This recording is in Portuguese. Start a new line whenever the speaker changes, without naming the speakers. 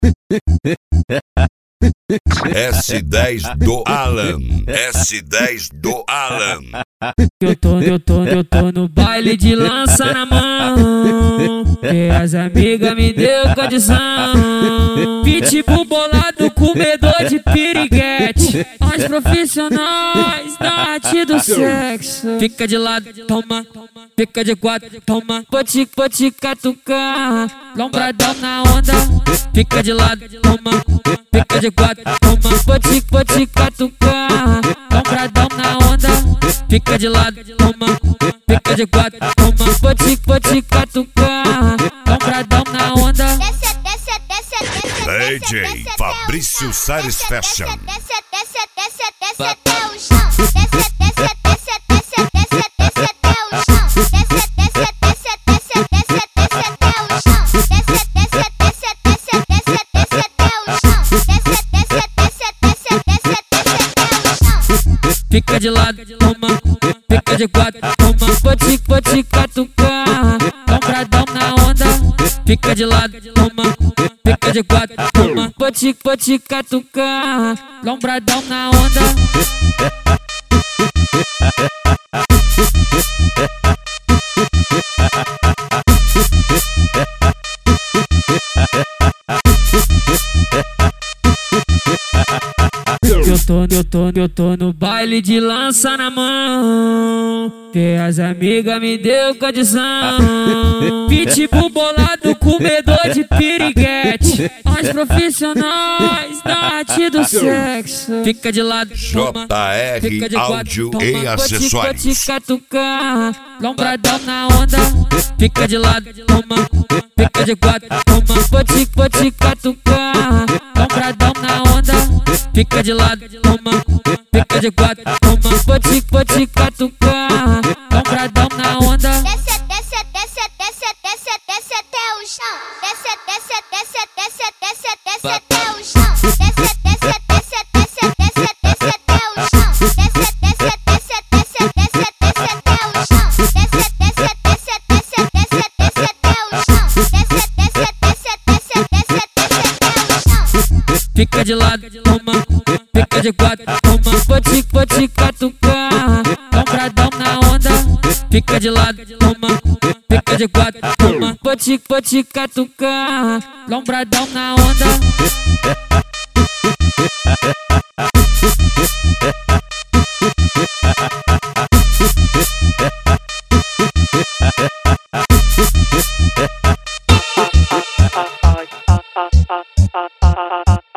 S10 do Alan. S10 do Alan.
Eu tô no baile de lança na mão, e as amigas me deu condição. Pitbull bolado, comedor de piriguete, os profissionais da arte do sexo. Fica de lado, toma, fica de quatro, toma. Vou te catucar, lombradão na onda. Fica de lado, toma, fica de quatro, toma. Vou te catucar, lombradão na onda. Fica de lado, toma, fica de quatro, toma. Vou te catucar, lombradão na onda.
DJ Fabrício Salles Fashion.
Desce até o chão. Desce até o chão. Desce até o chão.
Fica de lado, toma, fica de quatro, toma. Vou te catucar, lombradão na onda. Fica de lado, toma, fica de quatro, toma. Vou te catucar, lombradão na onda. Eu tô no baile de lança na mão, que as amigas me deu condição. Pitbull bolado, comedor de piriguete, os profissionais da arte do sexo. Fica de lado, toma, fica de quatro,
Áudio
toma.
e acessórios.
Vou te catucar, lombradão na onda. Fica de lado, toma, fica de quatro, toma. Vou te catucar, lombradão na onda. Fica de lado, toma, fica de quatro, toma. Vou te catucar, lombradão na onda.
Desce até o chão. Desce até o chão. Desce até o chão.
Fica de lado, toma, fica de quatro, toma. Vou te catucar, lombradão na onda. Fica de lado, toma, fica de quatro, toma. Vou te catucar, lombradão na onda.
Ah, ah, ah, ah, ah, ah, ah.